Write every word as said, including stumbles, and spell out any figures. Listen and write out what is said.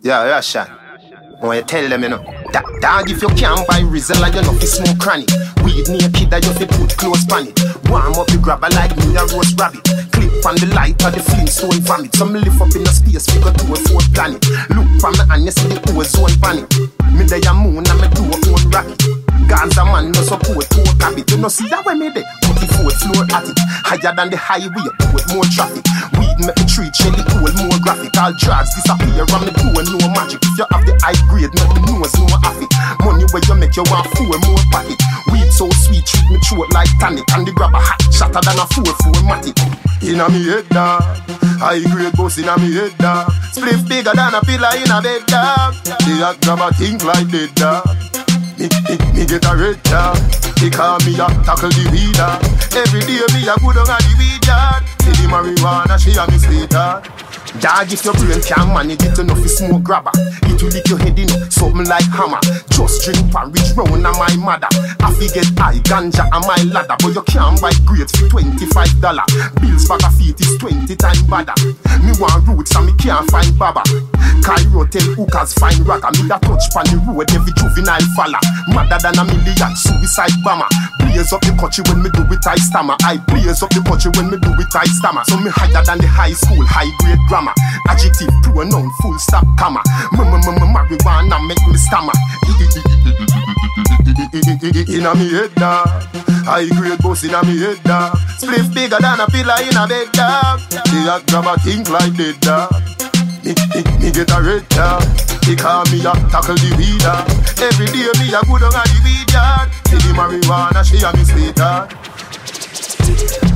Yeah, yeah, shot. When you tell them, you know, that dog, if you can't buy Rizla, you know, fi smoke cranny. Weed naked, that you fi put close pan it. Warm up the grabber like me a roast rabbit. Clip on the light of the Flintstone vomit. Some lift up in the space, figure to a fourth planet. Look from the hand, you see the ozone panic. Me day a moon and me do a own rocket. Gaza man no support poor habit. You know see that way me dey forty-fourth floor at it. Higher than the highway, put more traffic. Weed make the tree Shelly cool, more graphic. All drugs disappear on the door, no magic. If you have the high grade, make the nose no affect. Money where you make you want four more pocket. Weed so sweet, treat me throat like tonic. And the grab a hat, shatter than a four four matic. Inna me head dog, high grade boss inna me head dog. Spliff bigger than a pillar in a bed dog. The hot grab a think like dead dog. Me, me, me get a red dog. They call me a tackle the weeder. Every day me a go down a the weed yard. See the marijuana, she a me sweetheart. Dog, if your brain can't manage it enough, you smoke grabber. It will lick your head in, something like hammer. Just drink porridge round a my mother. I forget high ganja and my ladder. But you can't buy grapes for twenty-five dollars. Bills for a feet is twenty times badder. Me want roots and me can't find baba. Cairo tell hookers find ragga. Me da touch pan the road every juvenile falla. Madder than a million suicide bomber. Blaze up the country when me do it I stammer. I blaze up the country when me do it I stammer. So me higher than the high school high grade grammar. Adjective, pronoun, full stop, comma. Marijuana make me stammer. Inna me head dog, high grade boss inna me head dog. Spliff bigger than a pillar in a bed dog. The hot grab a think like dead dog. Me, me, me get a red dog. They call me a tackle the weeder. Every day me a go down a the weed yard. See the marijuana, she a me sweetheart.